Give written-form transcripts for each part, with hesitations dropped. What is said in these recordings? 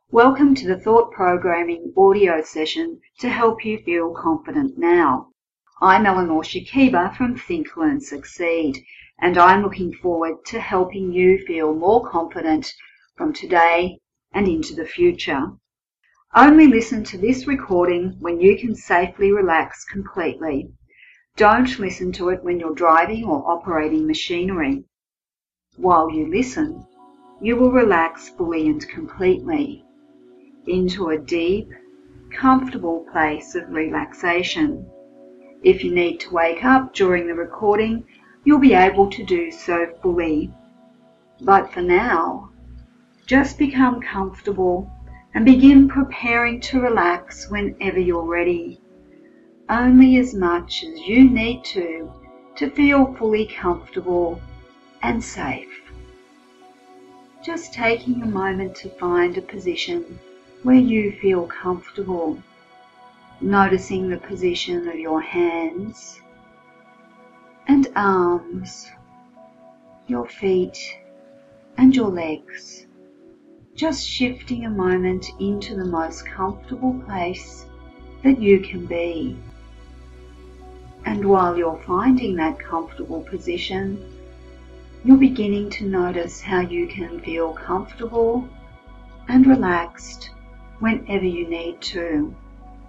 Welcome to the Thought Programming audio session to help you feel confident now. I'm Eleanor Shakiba from Think, Learn, Succeed, and I'm looking forward to helping you feel more confident from today and into the future. Only listen to this recording when you can safely relax completely. Don't listen to it when you're driving or operating machinery. While you listen, you will relax fully and completely into a deep, comfortable place of relaxation. If you need to wake up during the recording, you'll be able to do so fully. But for now, just become comfortable and begin preparing to relax whenever you're ready, only as much as you need to feel fully comfortable and safe. Just taking a moment to find a position where you feel comfortable, noticing the position of your hands and arms, your feet and your legs, just shifting a moment into the most comfortable place that you can be. And while you're finding that comfortable position, you're beginning to notice how you can feel comfortable and relaxed whenever you need to.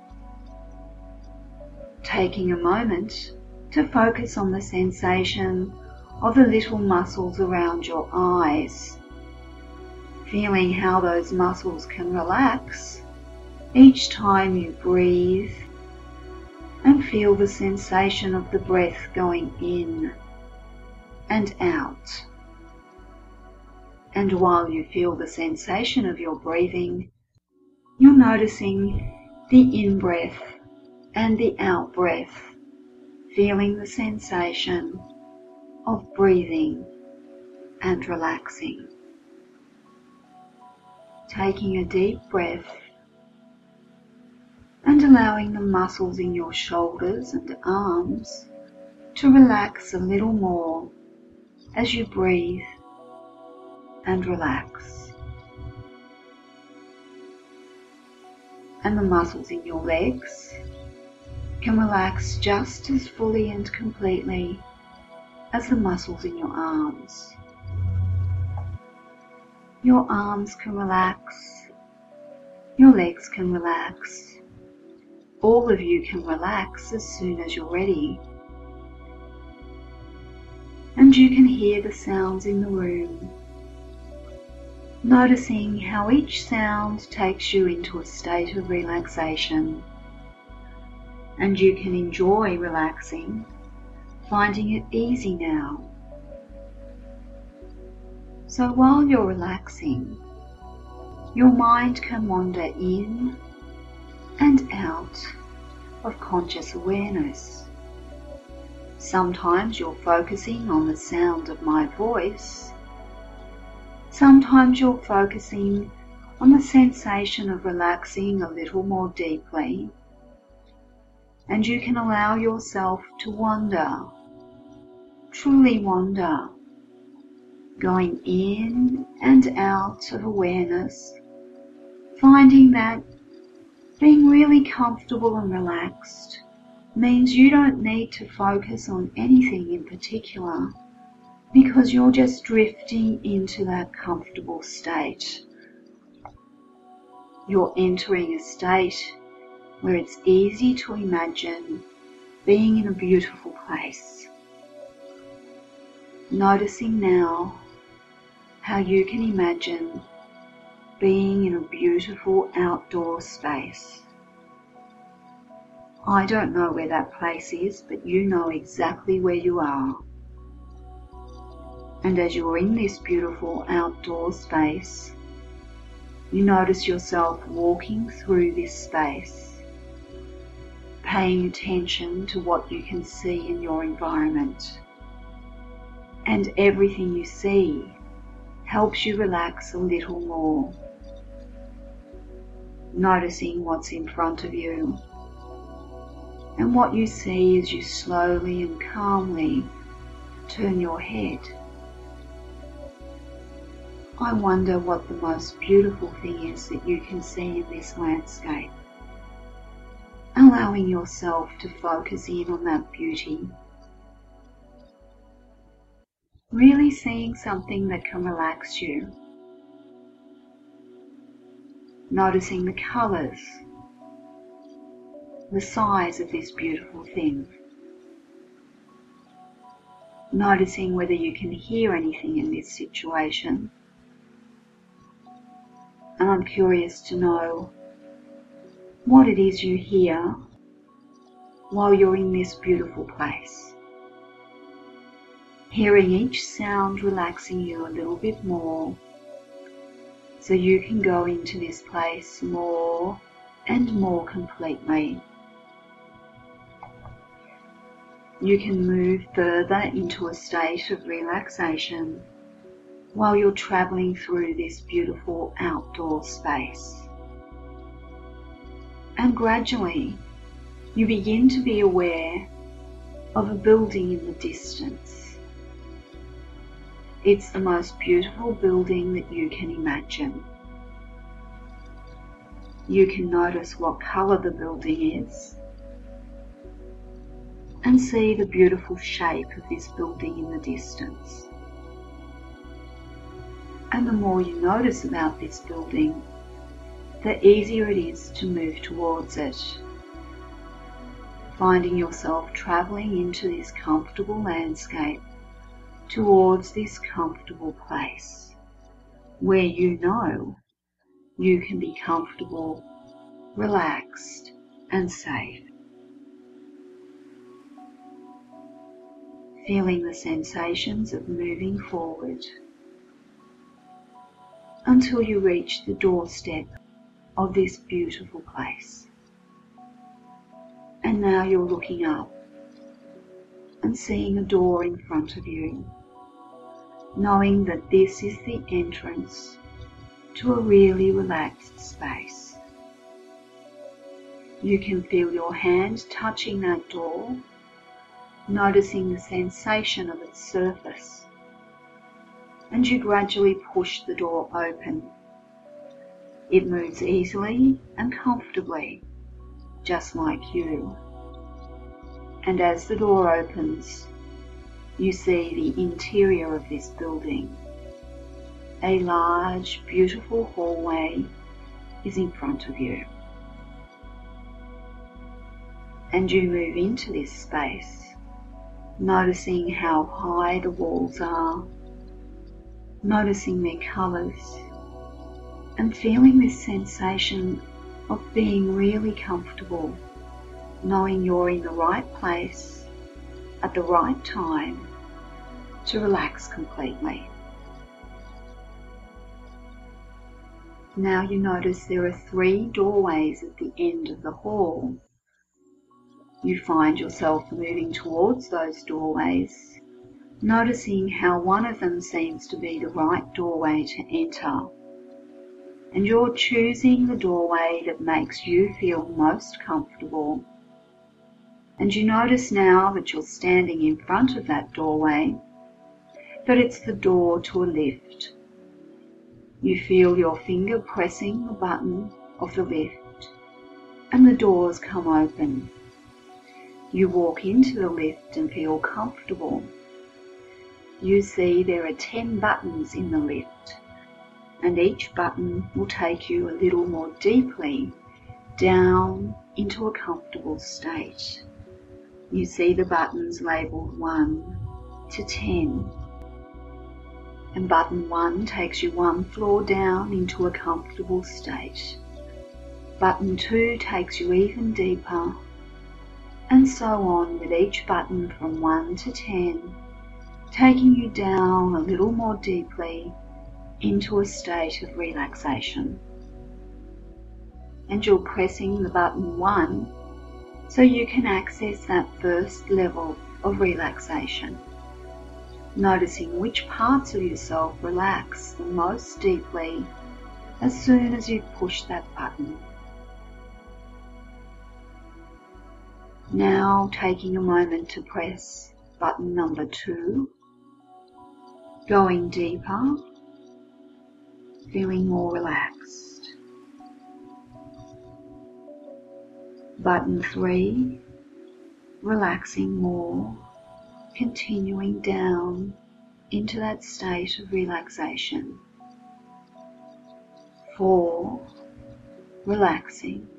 Taking a moment to focus on the sensation of the little muscles around your eyes, feeling how those muscles can relax each time you breathe, and feel the sensation of the breath going in and out. And while you feel the sensation of your breathing, you're noticing the in-breath and the out-breath, feeling the sensation of breathing and relaxing. Taking a deep breath and allowing the muscles in your shoulders and arms to relax a little more as you breathe and relax. And the muscles in your legs can relax just as fully and completely as the muscles in your arms. Your arms can relax, your legs can relax, all of you can relax as soon as you're ready. And you can hear the sounds in the room, noticing how each sound takes you into a state of relaxation. And you can enjoy relaxing, finding it easy now. So while you're relaxing, your mind can wander in and out of conscious awareness. Sometimes you're focusing on the sound of my voice. Sometimes you're focusing on the sensation of relaxing a little more deeply, and you can allow yourself to wander, truly wander, going in and out of awareness, finding that being really comfortable and relaxed means you don't need to focus on anything in particular, because you're just drifting into that comfortable state. You're entering a state where it's easy to imagine being in a beautiful place. Noticing now how you can imagine being in a beautiful outdoor space. I don't know where that place is, but you know exactly where you are. And as you're in this beautiful outdoor space, you notice yourself walking through this space, paying attention to what you can see in your environment. And everything you see helps you relax a little more. Noticing what's in front of you and what you see as you slowly and calmly turn your head. I wonder what the most beautiful thing is that you can see in this landscape. Allowing yourself to focus in on that beauty. Really seeing something that can relax you. Noticing the colours, the size of this beautiful thing. Noticing whether you can hear anything in this situation. And I'm curious to know what it is you hear while you're in this beautiful place. Hearing each sound relaxing you a little bit more, so you can go into this place more and more completely. You can move further into a state of relaxation while you're traveling through this beautiful outdoor space. And gradually, you begin to be aware of a building in the distance. It's the most beautiful building that you can imagine. You can notice what colour the building is and see the beautiful shape of this building in the distance. And the more you notice about this building, the easier it is to move towards it, finding yourself travelling into this comfortable landscape towards this comfortable place where you know you can be comfortable, relaxed and safe. Feeling the sensations of moving forward until you reach the doorstep of this beautiful place. And now you're looking up and seeing a door in front of you, knowing that this is the entrance to a really relaxed space. You can feel your hand touching that door, noticing the sensation of its surface, and you gradually push the door open. It moves easily and comfortably, just like you. And as the door opens, you see the interior of this building. A large, beautiful hallway is in front of you. And you move into this space, noticing how high the walls are, noticing their colours, and feeling this sensation of being really comfortable, knowing you're in the right place at the right time to relax completely. Now you notice there are 3 doorways at the end of the hall. You find yourself moving towards those doorways, noticing how one of them seems to be the right doorway to enter. And you're choosing the doorway that makes you feel most comfortable. And you notice now that you're standing in front of that doorway, that it's the door to a lift. You feel your finger pressing the button of the lift, and the doors come open. You walk into the lift and feel comfortable. You see there are 10 buttons in the lift, and each button will take you a little more deeply down into a comfortable state. You see the buttons labelled 1 to 10. And button 1 takes you 1 floor down into a comfortable state. Button 2 takes you even deeper, and so on with each button from 1 to 10, taking you down a little more deeply into a state of relaxation. And you're pressing the button 1 so you can access that first level of relaxation, noticing which parts of yourself relax the most deeply as soon as you push that button. Now taking a moment to press button number 2, going deeper feeling more relaxed. Button 3, relaxing more, continuing down into that state of relaxation. 4, relaxing.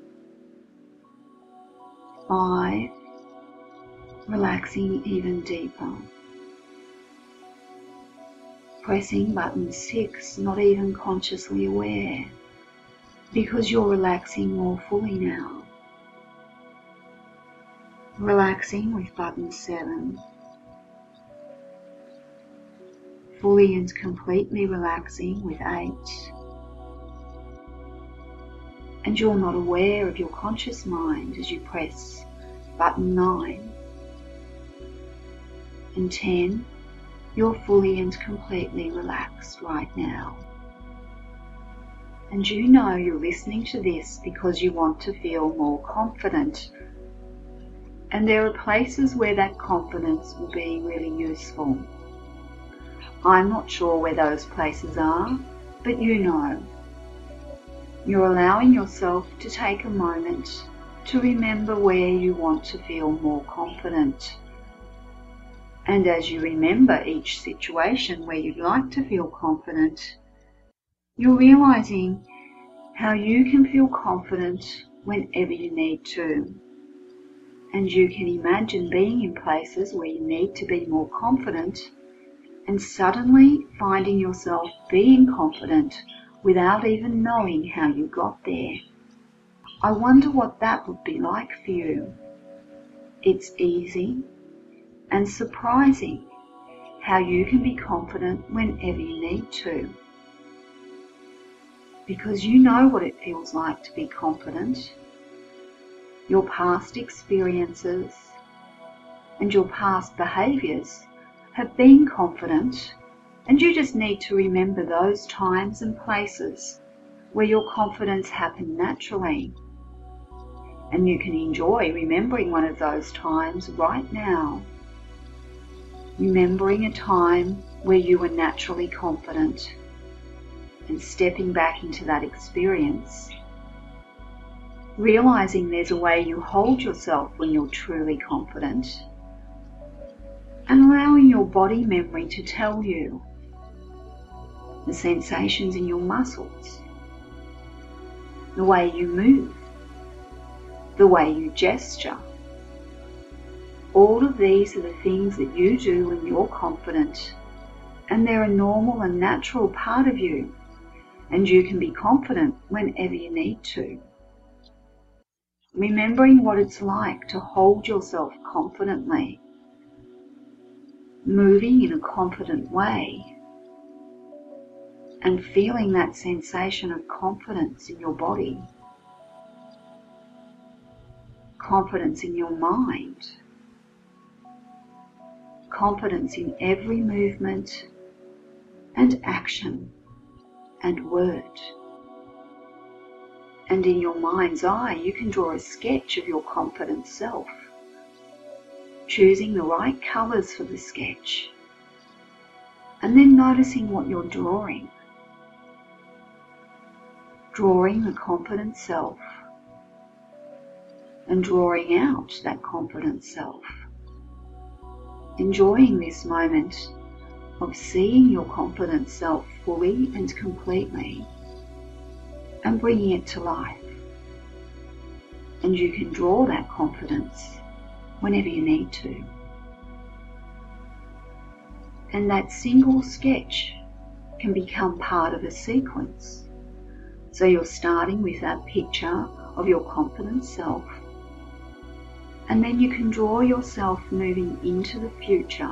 5, relaxing even deeper. Pressing button 6, not even consciously aware, because you're relaxing more fully now. Relaxing with button 7. Fully and completely relaxing with 8. And you're not aware of your conscious mind as you press button 9. And 10, you're fully and completely relaxed right now. And you know you're listening to this because you want to feel more confident. And there are places where that confidence will be really useful. I'm not sure where those places are, but you know. You're allowing yourself to take a moment to remember where you want to feel more confident. And as you remember each situation where you'd like to feel confident, you're realizing how you can feel confident whenever you need to. And you can imagine being in places where you need to be more confident and suddenly finding yourself being confident without even knowing how you got there. I wonder what that would be like for you. It's easy and surprising how you can be confident whenever you need to. Because you know what it feels like to be confident. Your past experiences and your past behaviours have been confident, and you just need to remember those times and places where your confidence happened naturally. And you can enjoy remembering one of those times right now. Remembering a time where you were naturally confident and stepping back into that experience. Realizing there's a way you hold yourself when you're truly confident. And allowing your body memory to tell you the sensations in your muscles, the way you move, the way you gesture. All of these are the things that you do when you're confident, and they're a normal and natural part of you, and you can be confident whenever you need to. Remembering what it's like to hold yourself confidently, moving in a confident way, and feeling that sensation of confidence in your body, confidence in your mind, confidence in every movement and action and word. And in your mind's eye, you can draw a sketch of your confident self, choosing the right colours for the sketch, and then noticing what you're drawing. Drawing the confident self, and drawing out that confident self. Enjoying this moment of seeing your confident self fully and completely, and bringing it to life. And you can draw that confidence whenever you need to. And that single sketch can become part of a sequence. So you're starting with that picture of your confident self, and then you can draw yourself moving into the future,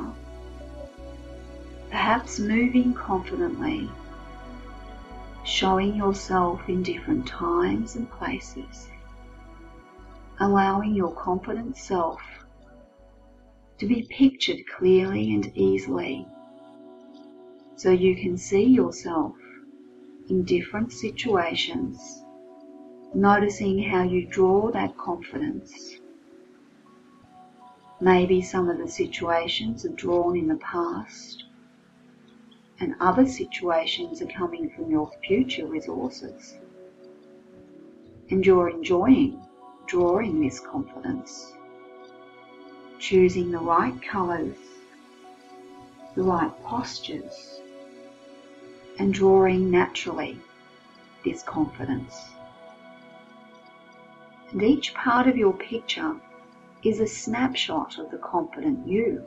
perhaps moving confidently, showing yourself in different times and places, allowing your confident self to be pictured clearly and easily, so you can see yourself in different situations, noticing how you draw that confidence. Maybe some of the situations are drawn in the past, and other situations are coming from your future resources. And you're enjoying drawing this confidence, choosing the right colours, the right postures, and drawing naturally this confidence. And each part of your picture is a snapshot of the confident you.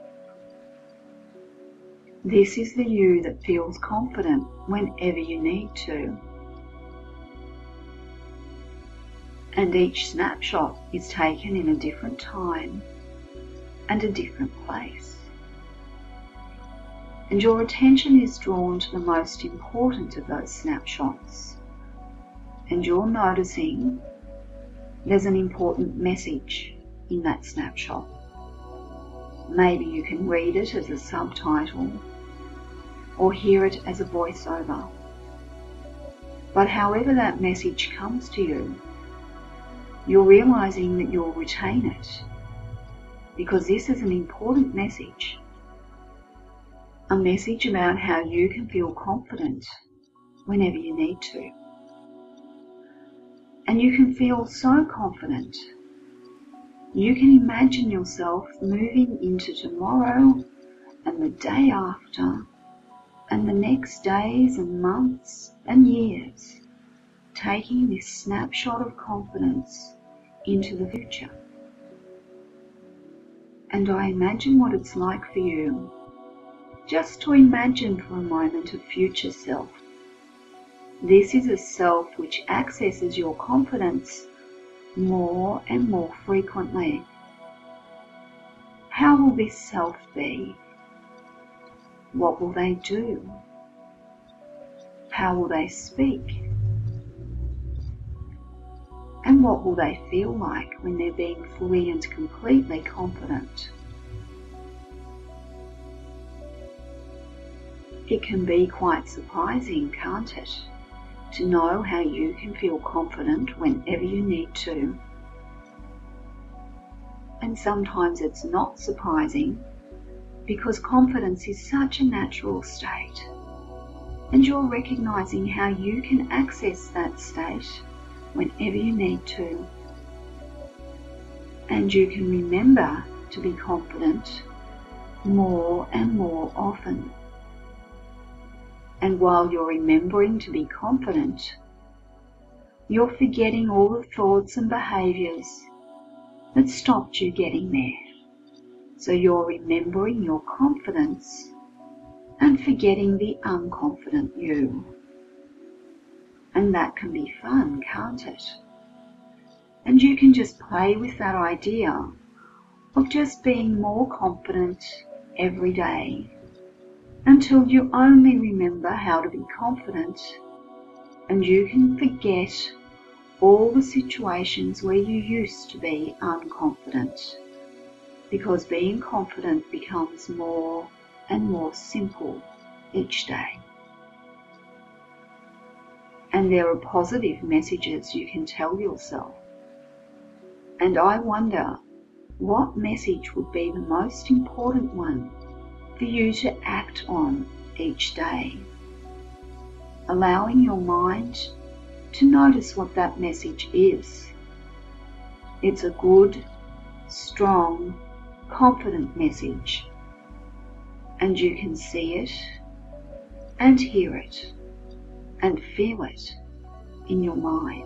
This is the you that feels confident whenever you need to. And each snapshot is taken in a different time and a different place. And your attention is drawn to the most important of those snapshots. And you're noticing there's an important message in that snapshot. Maybe you can read it as a subtitle or hear it as a voiceover. But however that message comes to you, you're realizing that you'll retain it, because this is an important message. A message about how you can feel confident whenever you need to. And you can feel so confident. You can imagine yourself moving into tomorrow and the day after and the next days and months and years, taking this snapshot of confidence into the future. And I imagine what it's like for you just to imagine for a moment a future self. This is a self which accesses your confidence more and more frequently. How will this self be? What will they do? How will they speak? And what will they feel like when they're being fully and completely confident? It can be quite surprising, can't it, to know how you can feel confident whenever you need to. And sometimes it's not surprising, because confidence is such a natural state, and you're recognizing how you can access that state whenever you need to. And you can remember to be confident more and more often. And while you're remembering to be confident, you're forgetting all the thoughts and behaviours that stopped you getting there. So you're remembering your confidence and forgetting the unconfident you. And that can be fun, can't it? And you can just play with that idea of just being more confident every day, until you only remember how to be confident, and you can forget all the situations where you used to be unconfident, because being confident becomes more and more simple each day. And there are positive messages you can tell yourself. And I wonder what message would be the most important one for you to act on each day, allowing your mind to notice what that message is. It's a good, strong, confident message, and you can see it and hear it and feel it in your mind.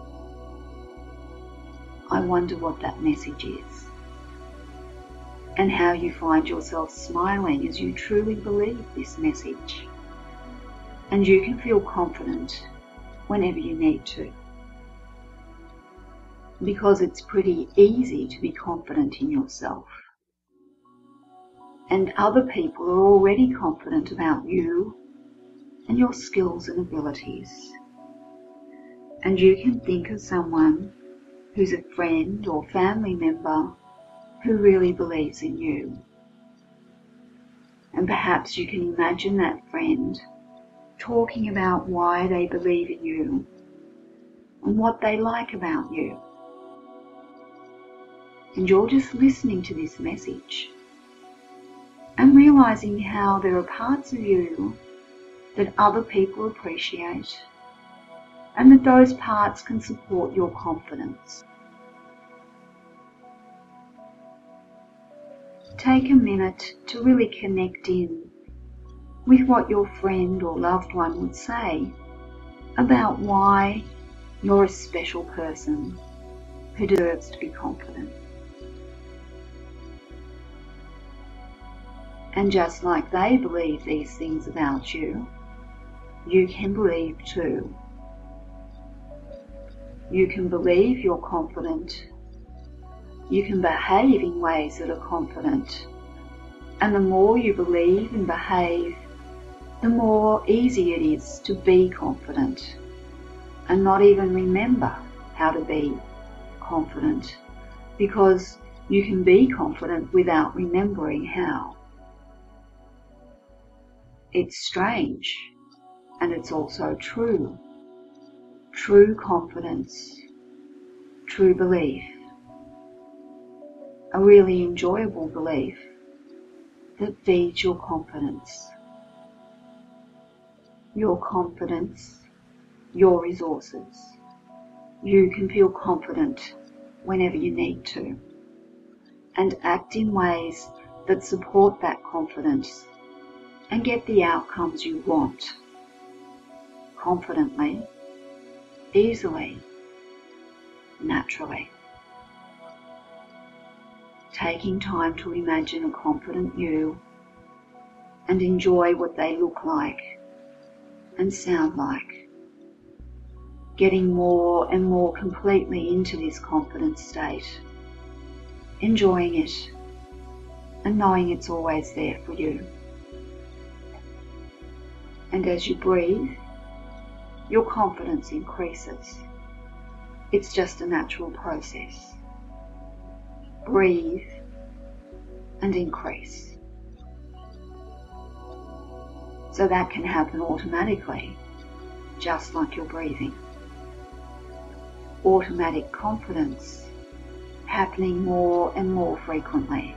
I wonder what that message is, and how you find yourself smiling as you truly believe this message. And you can feel confident whenever you need to, because it's pretty easy to be confident in yourself. And other people are already confident about you and your skills and abilities. And you can think of someone who's a friend or family member who really believes in you. And perhaps you can imagine that friend talking about why they believe in you and what they like about you. And you're just listening to this message and realizing how there are parts of you that other people appreciate, and that those parts can support your confidence. Take a minute to really connect in with what your friend or loved one would say about why you're a special person who deserves to be confident. And just like they believe these things about you, you can believe too. You can believe you're confident. You can behave in ways that are confident. And the more you believe and behave, the more easy it is to be confident and not even remember how to be confident, because you can be confident without remembering how. It's strange, and it's also true. True confidence, true belief, a really enjoyable belief that feeds your confidence. Your confidence, your resources. You can feel confident whenever you need to, and act in ways that support that confidence and get the outcomes you want, confidently, easily, naturally. Taking time to imagine a confident you and enjoy what they look like and sound like. Getting more and more completely into this confident state, enjoying it and knowing it's always there for you. And as you breathe, your confidence increases. It's just a natural process. Breathe and increase. So that can happen automatically, just like you're breathing. Automatic confidence happening more and more frequently.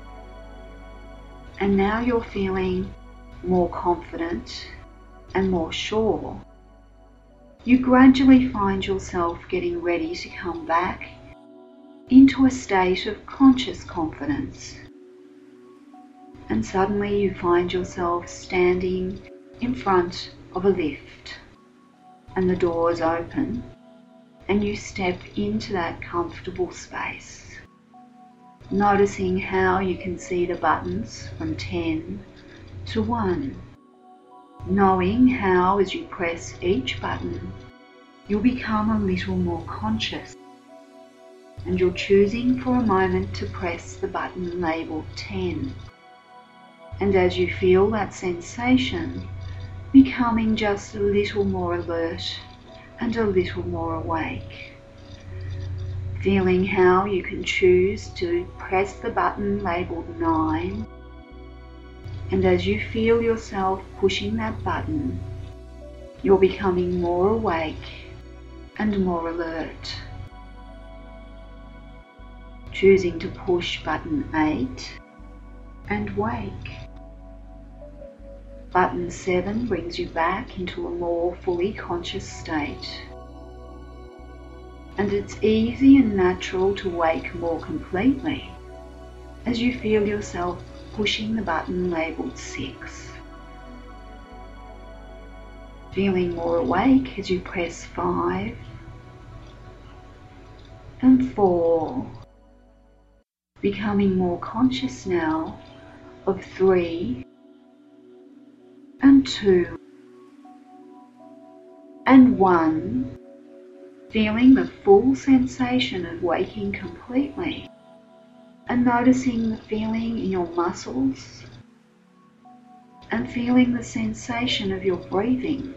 And now you're feeling more confident and more sure. You gradually find yourself getting ready to come back into a state of conscious confidence. And suddenly you find yourself standing in front of a lift, and the doors open, and you step into that comfortable space, noticing how you can see the buttons from 10 to 1, knowing how as you press each button, you'll become a little more conscious, and you're choosing for a moment to press the button labelled 10. And as you feel that sensation, becoming just a little more alert and a little more awake. Feeling how you can choose to press the button labelled 9. And as you feel yourself pushing that button, you're becoming more awake and more alert. Choosing to push button 8 and wake. Button 7 brings you back into a more fully conscious state. And it's easy and natural to wake more completely as you feel yourself pushing the button labelled 6. Feeling more awake as you press 5 and 4. Becoming more conscious now of 3 and 2 and 1, feeling the full sensation of waking completely and noticing the feeling in your muscles and feeling the sensation of your breathing.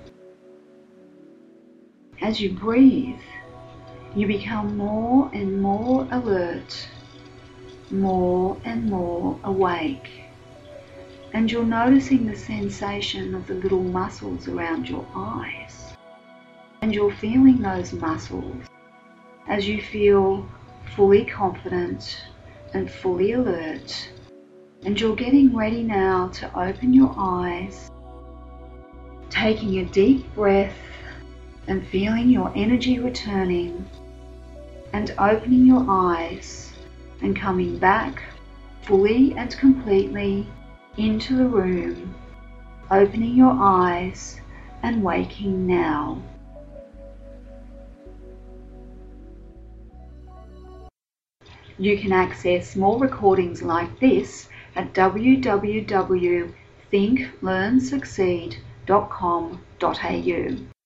As you breathe, you become more and more alert, more and more awake. And you're noticing the sensation of the little muscles around your eyes. And you're feeling those muscles as you feel fully confident and fully alert. And you're getting ready now to open your eyes Taking a deep breath and feeling your energy returning and opening your eyes and coming back fully and completely into the room, opening your eyes and waking now. You can access more recordings like this at www.thinklearnsucceed.com.au.